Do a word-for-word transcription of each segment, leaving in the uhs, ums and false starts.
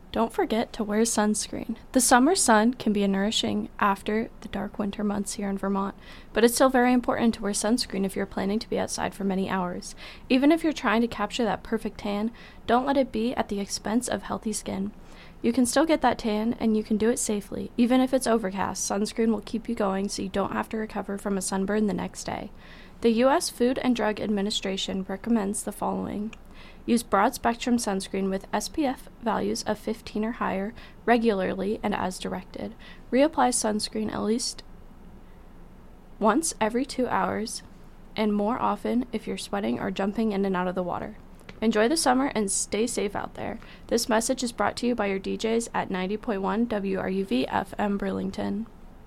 Don't forget to wear sunscreen. The summer sun can be nourishing after the dark winter months here in Vermont, but it's still very important to wear sunscreen if you're planning to be outside for many hours. Even if you're trying to capture that perfect tan, don't let it be at the expense of healthy skin. You can still get that tan, and you can do it safely. Even if it's overcast, sunscreen will keep you going so you don't have to recover from a sunburn the next day. The U S Food and Drug Administration recommends the following. Use broad-spectrum sunscreen with S P F values of fifteen or higher regularly and as directed. Reapply sunscreen at least once every two hours and more often if you're sweating or jumping in and out of the water. Enjoy the summer and stay safe out there. This message is brought to you by your D Js at ninety point one W R U V F M Burlington.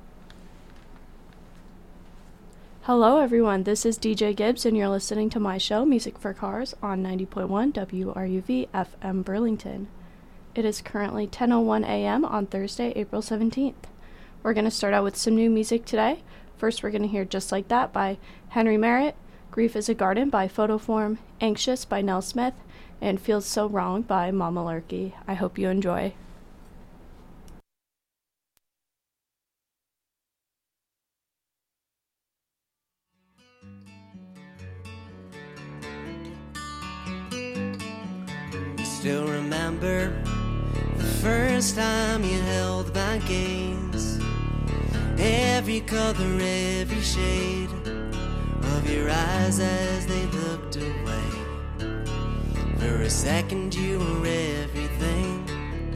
Hello everyone, this is D J Gibbs and you're listening to my show, Music for Cars, on ninety point one W R U V F M Burlington. It is currently ten oh one a.m. on Thursday, April seventeenth. We're going to start out with some new music today. First, we're going to hear Just Like That by Henry Merritt, Grief is a Garden by Photoform, Anxious by Nell Smith, and Feels So Wrong by Mama Lurky. I hope you enjoy. Still remember the first time you held my gaze. Every color, every shade of your eyes as they looked away. For a second you were everything.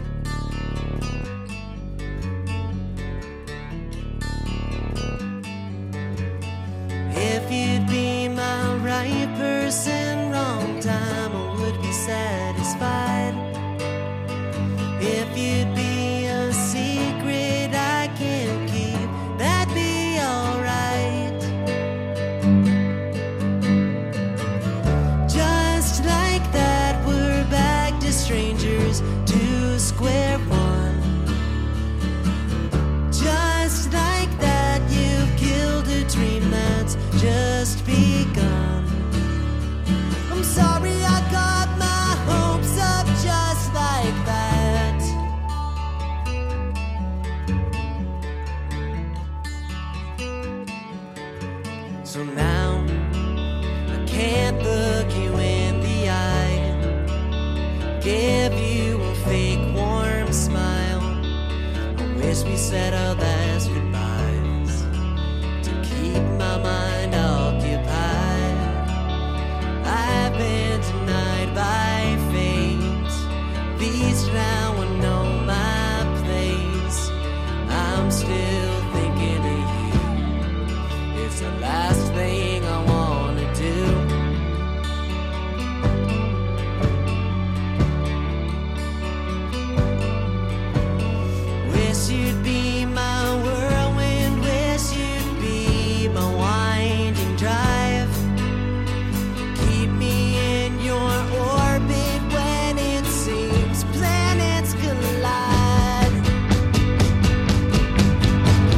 If you'd be my right person, wrong time, I would be satisfied. If you'd be a secret I can't keep, that'd be alright. Just like that, we're back to strangers, to square one. Just like that, you've killed a dream that's just begun. I'm sorry I got my hopes up just like that. So now I can't look you in the eye, give you a fake warm smile. I wish we said our last goodbyes to keep my mind occupied. I've been denied by fate. These now I know my place. I'm still thinking of you. It's the last thing I wanna do. Wish you'd be my whirlwind, wish you'd be my winding drive. Keep me in your orbit when it seems planets collide.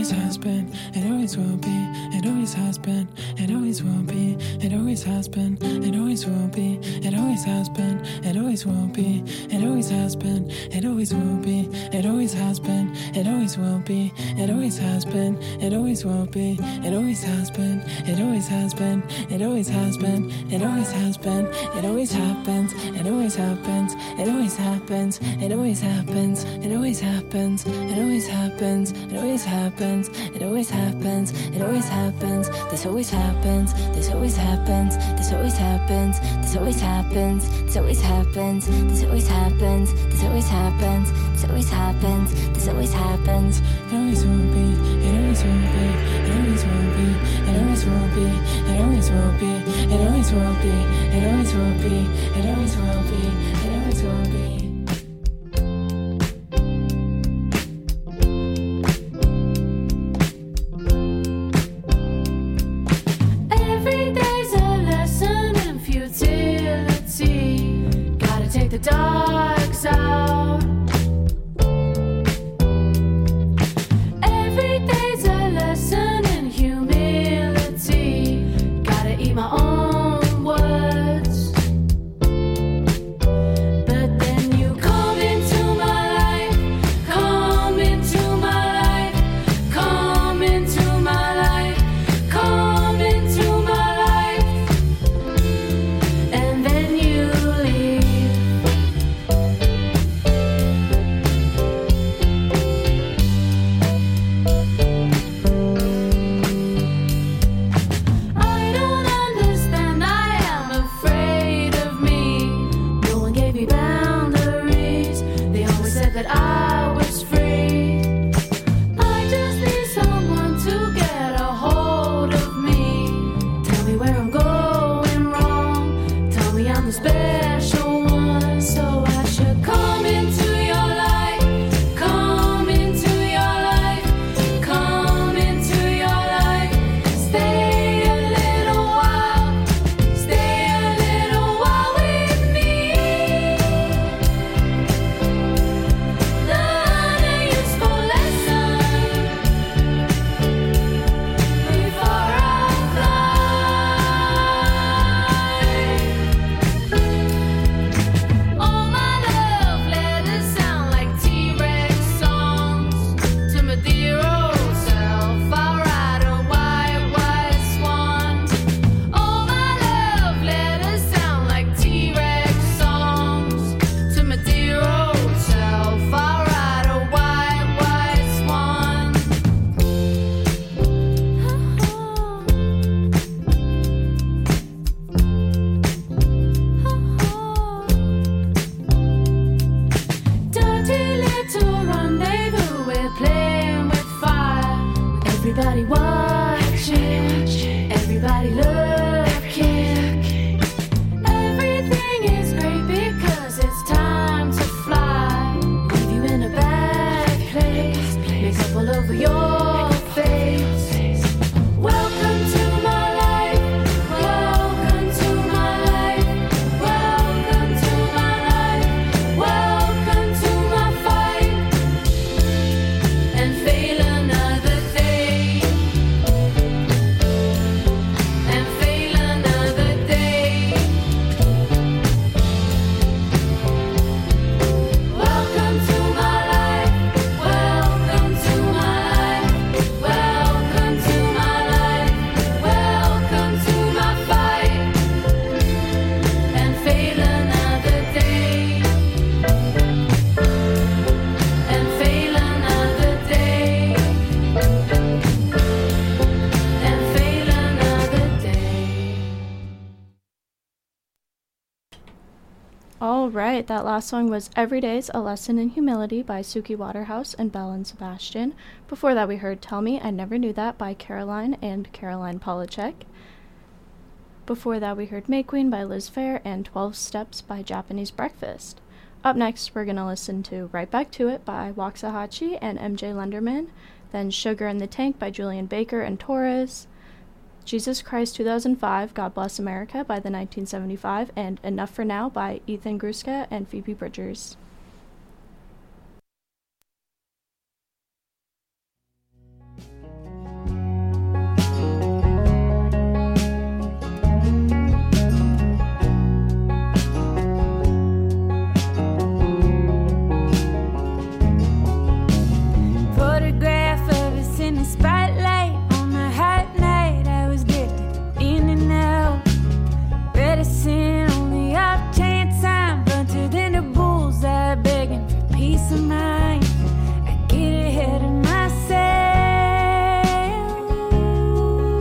always has been, it always will be, it always has been, it always will be, it always has been, it always will be, it always has been, it always will be, it always has been, it always will be, it always has been, it always will be, it always has been, it always will be, it always has been, it always has been, it always has been, it always has been, it always happens, it always happens, it always happens, it always happens, it always happens, it always happens, it always happens, it always happens, it always happens, this always happens, this always happens, this always happens, this always happens, this always happens, this always happens, this always happens, this always happens, this always happens, it always will be, it always will be, it always will be, it always will be, it always will be, it always will be, it always will be, it always will be, it always will be. The dark's out. Every day's a lesson in humility. Gotta eat my own words. But then you come into my life, come into my life, come into my life, come into my life, and then you leave. Everybody watching, everybody looking. Everything is great because it's time to fly. Leave you in a bad place, makeup all over your face. Welcome to my life, welcome to my life, welcome to my life, welcome to my fight, and fail another day, and fail another day. Welcome to my life, welcome to my life, welcome to my life, welcome to my fight, and fail another day, and fail another day, and fail another day. All right, that last song was Every Day's a Lesson in Humility by Suki Waterhouse and Belle and Sebastian. Before that, we heard Tell Me I Never Knew That by Caroline and Caroline Polachek. Before that, we heard May Queen by Liz Phair and twelve Steps by Japanese Breakfast. Up next, we're going to listen to Right Back to It by Waxahachie and M J Lenderman, then Sugar in the Tank by Julian Baker and Torres, Jesus Christ two thousand five, God Bless America by the nineteen seventy-five, and Enough for Now by Ethan Gruska and Phoebe Bridgers. peace of mind. I get ahead of myself,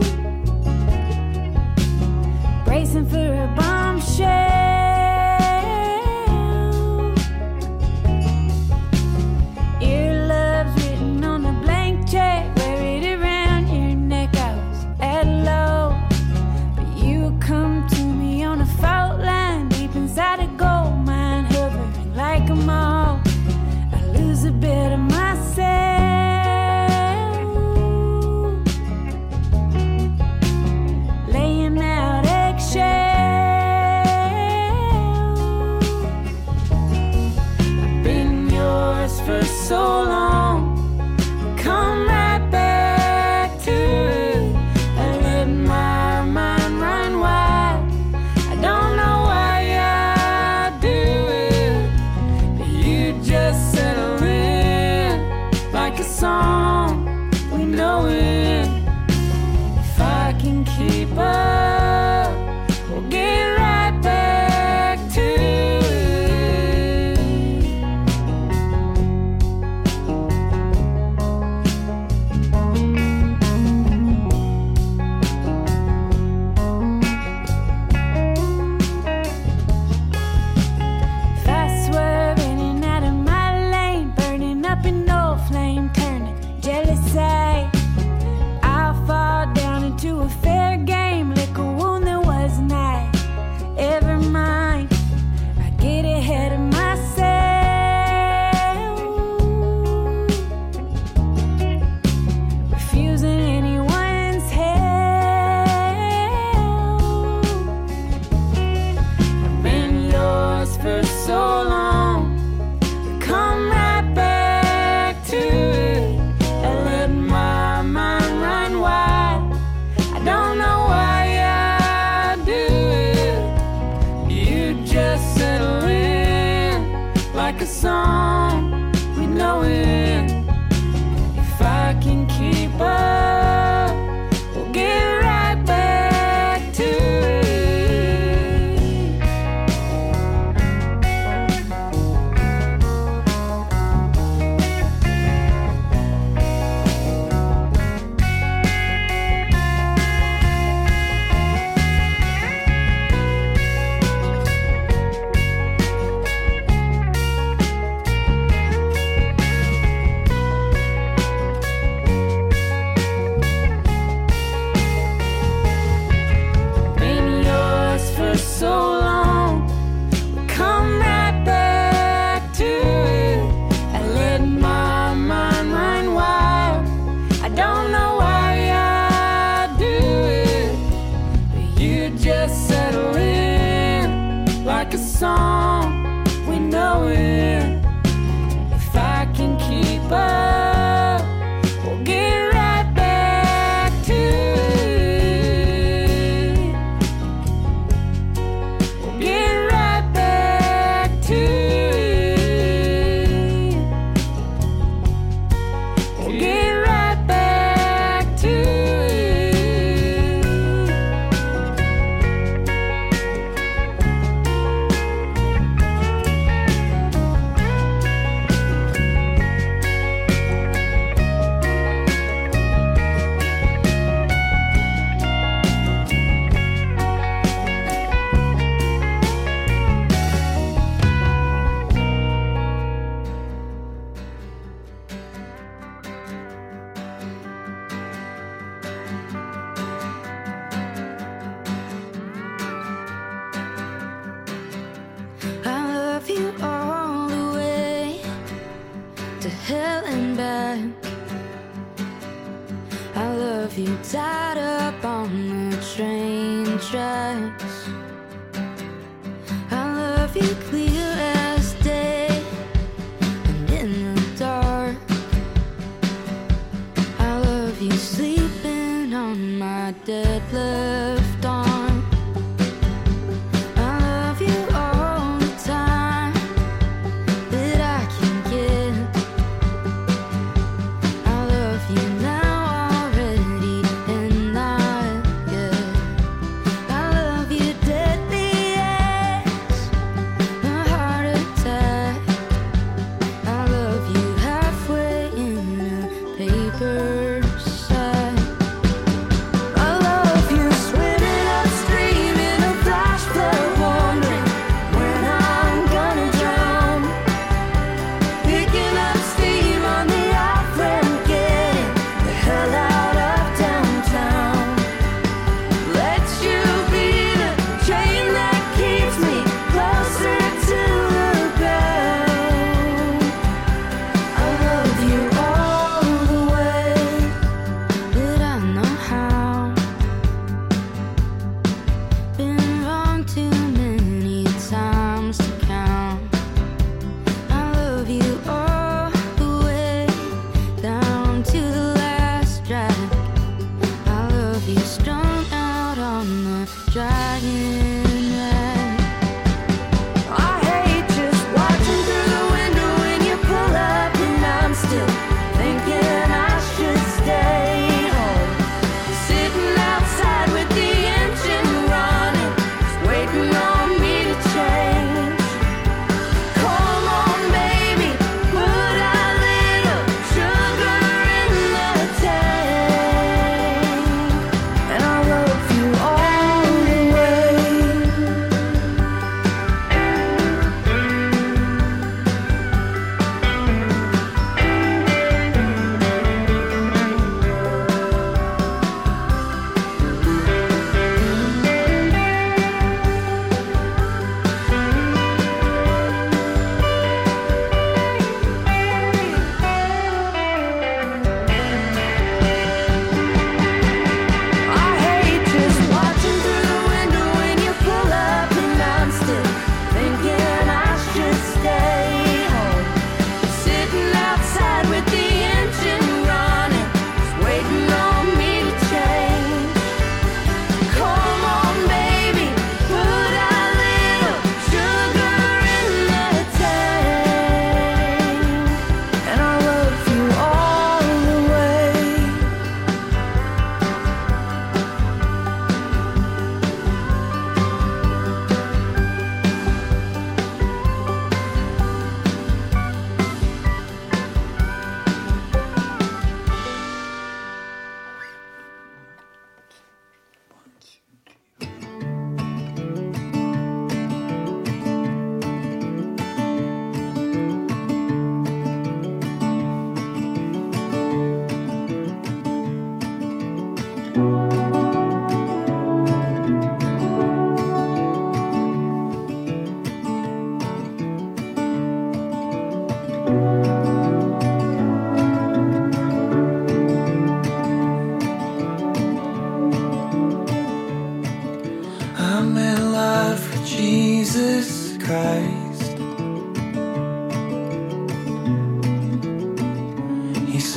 bracing for a bombshell. Earlobes written on a blank check, wear it around your neck. I was at low, but you come to me on a fault line, deep inside a gold mine, hovering like a moth. I lose a bit of myself, laying out eggshells. I've been yours for so long, come right back to it. I let my mind run wild. I don't know why I do it, but you just settle in like a song we know it. If I can keep up, we'll get right back to it. Fast swerving out of my lane, burning up in no flame, turning jealous eye. I'll fall down into a fair game, lick a wound that wasn't I. Ever mind, I get ahead of myself, refusing anyone's help. I've been yours for so long, come right back to it. I let my mind run wild. I don't know why I do it. You just settle in like a song we know it. If I can keep up, we'll get right back to it. Been yours for so long, come right back to it. I let my mind run wild. I don't know why I do it, but you just settle in like a song we know it. If I can keep up, we'll get right back to it. We'll get right back to it. We'll get right back to it. I love you all the way to hell and back. I love you tied up on the train tracks. I love you clear as day and in the dark. I love you sleeping on my dead left arm. I love you all the time that I can get. I love you now already and not yet. I love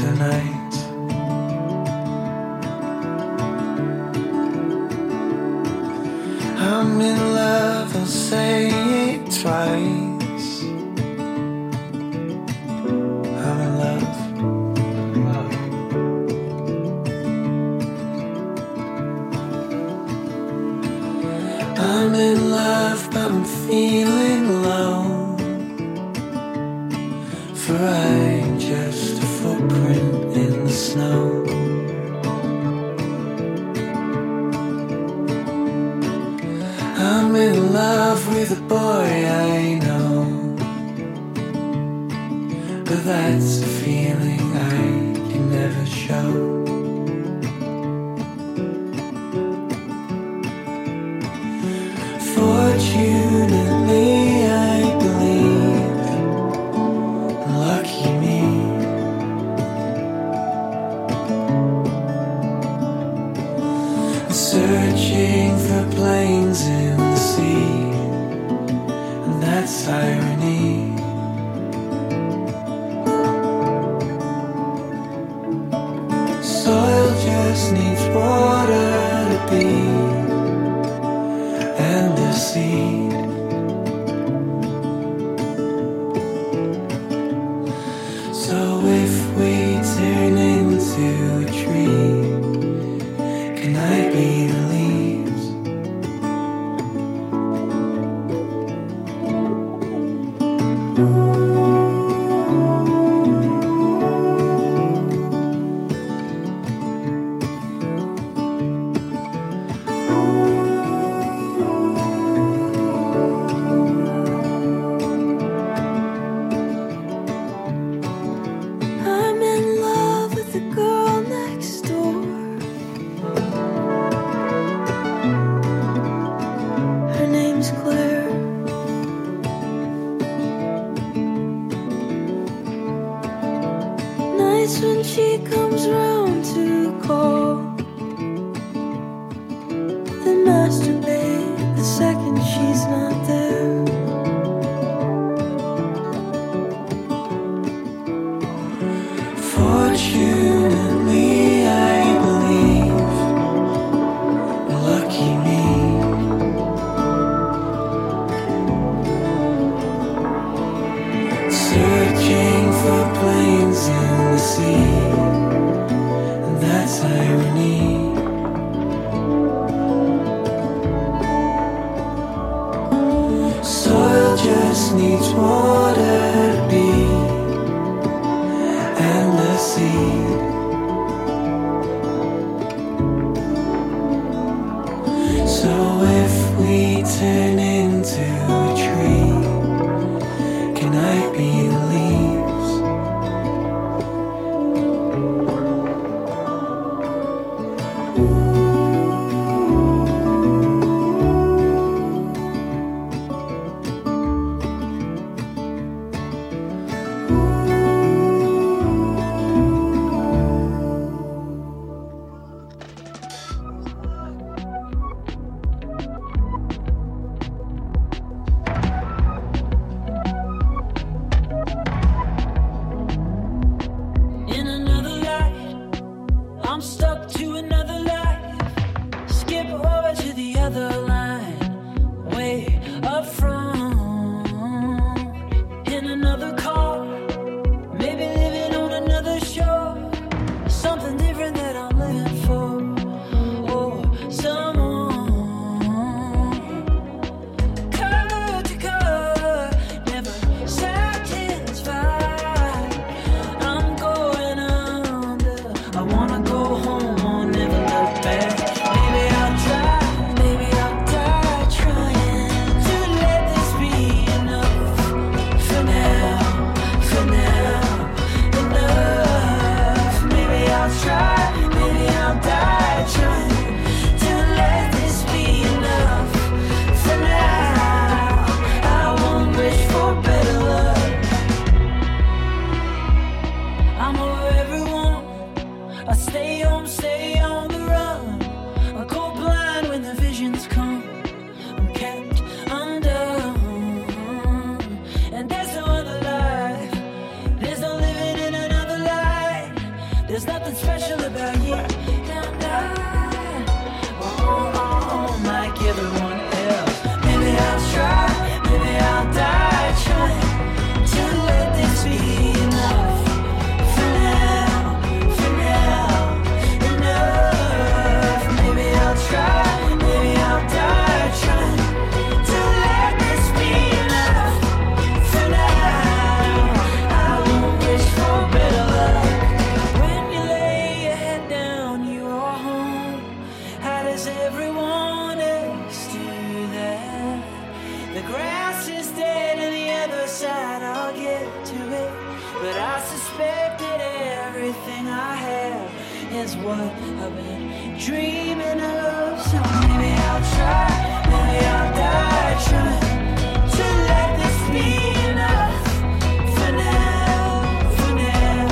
tonight. I'm in love, I'll say it twice. I'm in love. I'm in love, but I'm feeling low. For I'm just a footprint in the snow. I'm in love with a boy I know, but that's a feeling I can never show. Fortunately, I believe, and lucky me, I'm searching for planes in the sea, and that's irony. Soil just needs water to be, and the seed. So if we turn into a tree, can I be the leaves? I'm in love with the girl next door. Her name's Claire. Nice when she comes round to call, then masturbate the second she's not there. Fortunately, I believe, lucky me, searching for planes in the sea, and that's irony. There's nothing special about you. And I, oh, oh, oh, like everyone else. Maybe I'll try, maybe I'll die trying to let this be enough. For now, for now, enough. Maybe I'll try, maybe I'll die trying to let this be enough. For now, I won't wish for better luck. When you lay your head down, you are home. How does everyone else do that? The grass is dead and the other side, I'll get to it. But I suspect that everything I have is what I've been dreaming of. So maybe I'll try, maybe I'll die trying to let this be enough. For now, for now,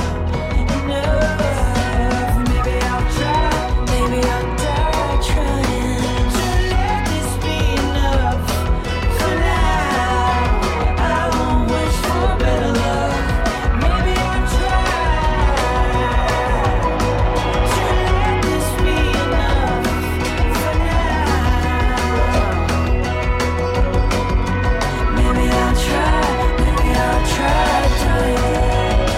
enough. Maybe I'll try, maybe I'll die trying to let this be enough. For now, I won't wish for better luck. Maybe I'll try to let this be enough. For now, maybe I'll try, maybe I'll try trying.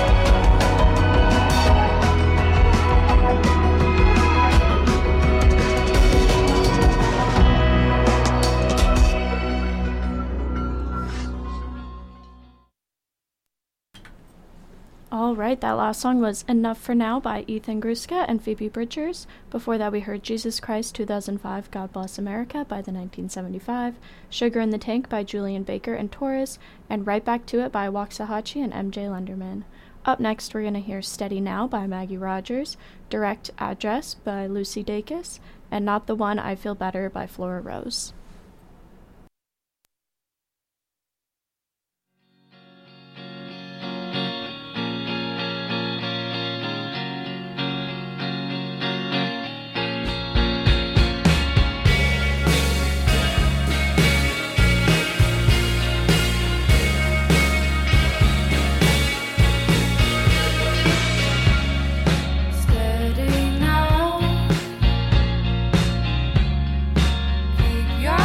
All right, that last song was Enough for Now by Ethan Gruska and Phoebe Bridgers. Before that, we heard Jesus Christ two thousand five, God Bless America by the nineteen seventy-five, Sugar in the Tank by Julian Baker and Torres, and Right Back to It by Waxahachie and M J Lenderman. Up next, we're going to hear Steady Now by Maggie Rogers, Direct Address by Lucy Dacus, and Not the One I Feel Better by Flora Rose. Steady now. Keep your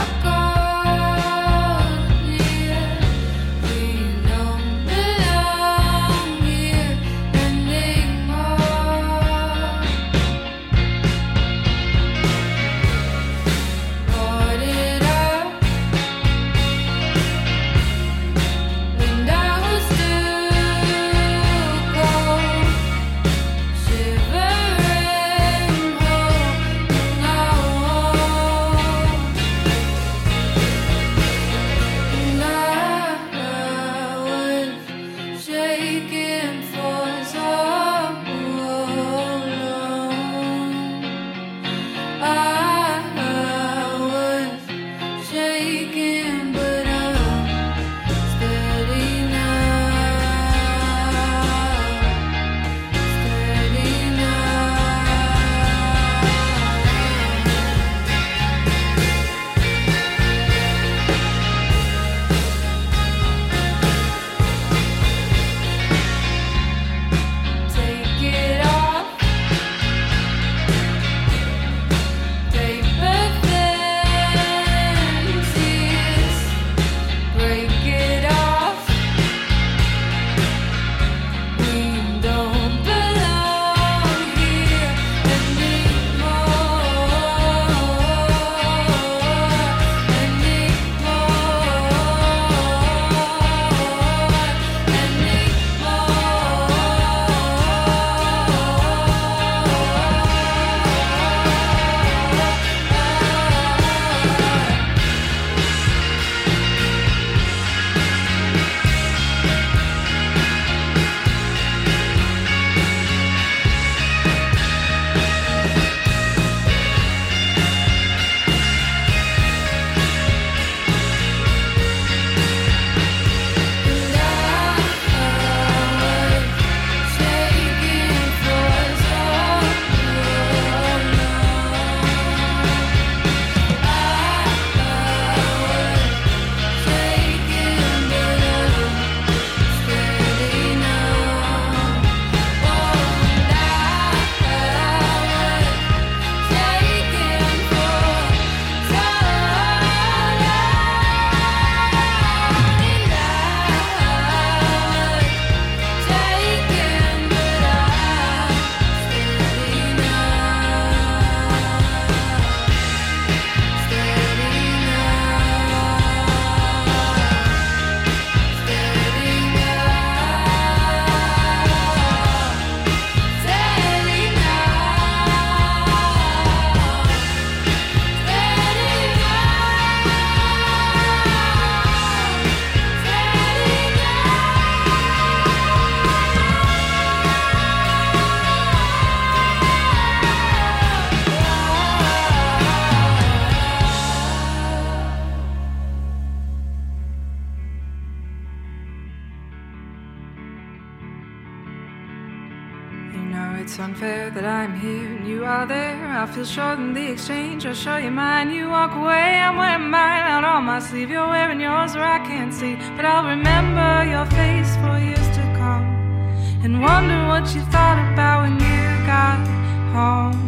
It's unfair that I'm here and you are there. I feel short in the exchange. I'll show you mine. You walk away, I'm wearing mine out on my sleeve. You're wearing yours where I can't see, but I'll remember your face for years to come and wonder what you thought about when you got home.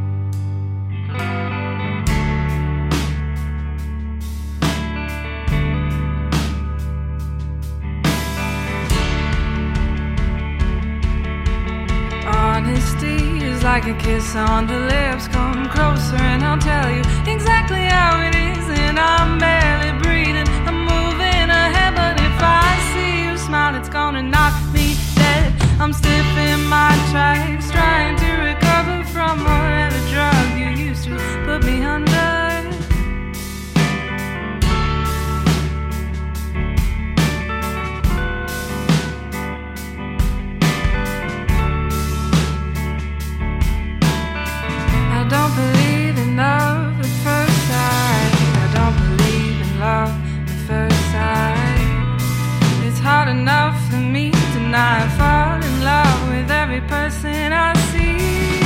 Honesty is like a kiss on the lips. Come closer and I'll tell you exactly how it is. And I'm barely breathing, I'm moving ahead, but if I see you smile, it's gonna knock me dead. I'm stiff in my tracks, trying to recover from whatever drug you used to put me under. I don't believe in love at first sight. I don't believe in love at first sight. It's hard enough for me to not fall in love with every person I see.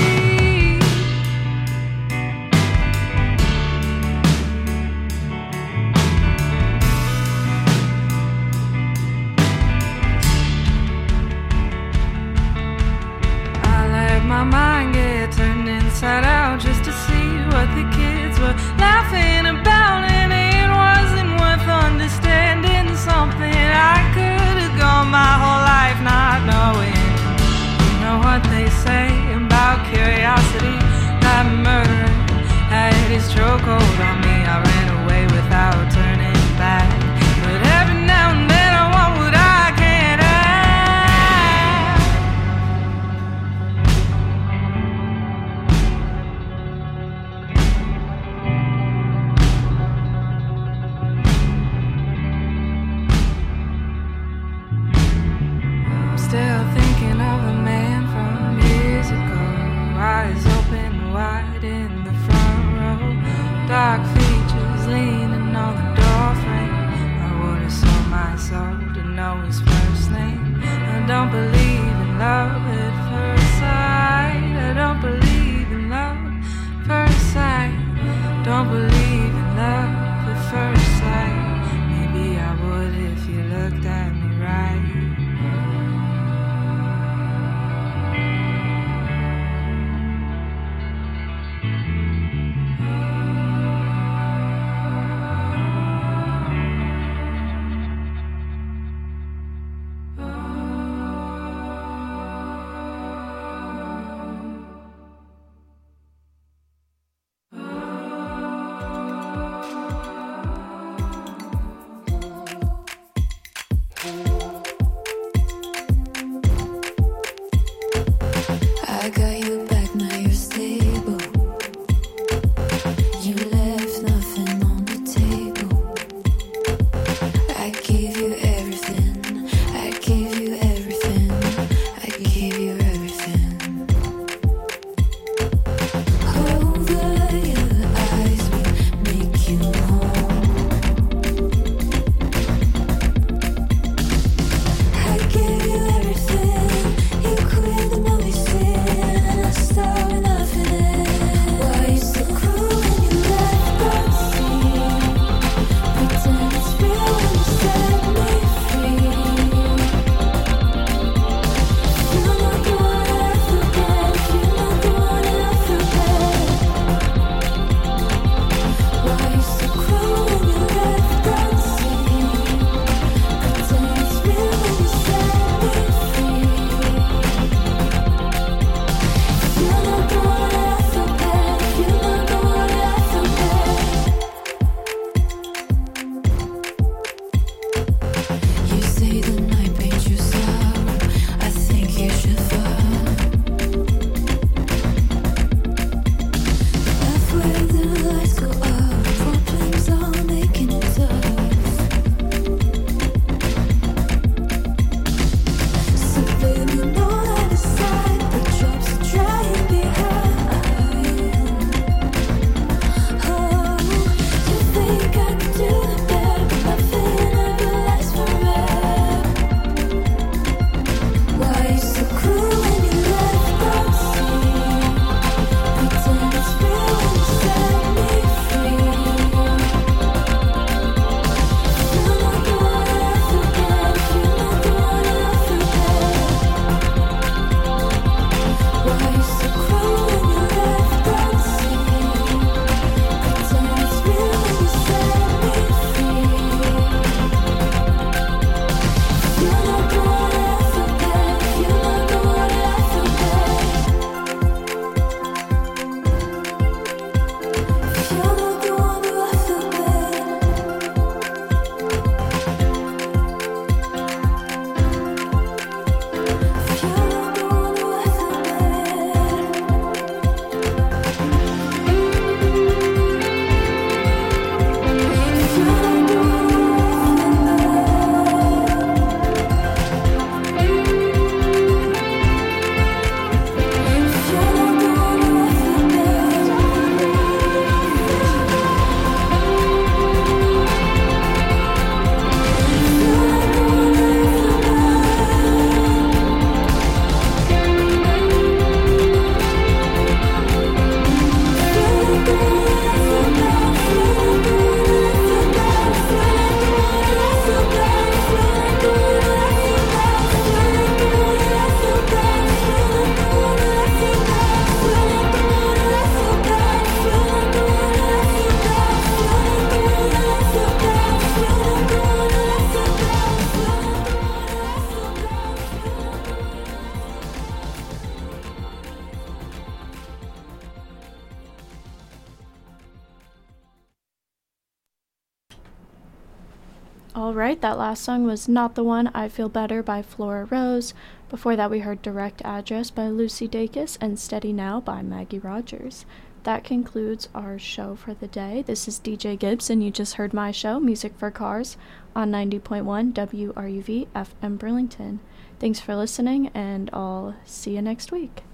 I let my mind get turned inside out just to see what the kids were laughing about, and it wasn't worth understanding something I could have gone my whole life not knowing. You know what they say about curiosity? That murderer had his chokehold on me. I ran away without turning back, but every now and then I want what I can't have. Still thinking of a man from years ago, eyes open wide in the front row, dark features leaning on the doorframe. I would have sold my soul to know his first name. I don't believe in love at first sight. I don't believe in love at first sight. Don't believe in love at first sight. Maybe I would if you looked at me right. I got you back, now you're stable. You left nothing on the table. I gave you everything. I gave you everything. I gave you everything. Over your eyes will make you home. I gave you everything. You quit the movie scene. I started laughing at why you so cruel when you left that scene. Pretend it's real when you set me free. Feel no All right, that last song was Not the One, I Feel Better by Flora Rose. Before that, we heard Direct Address by Lucy Dacus and Steady Now by Maggie Rogers. That concludes our show for the day. This is D J Gibbs, and you just heard my show, Music for Cars, on ninety point one W R U V F M Burlington. Thanks for listening, and I'll see you next week.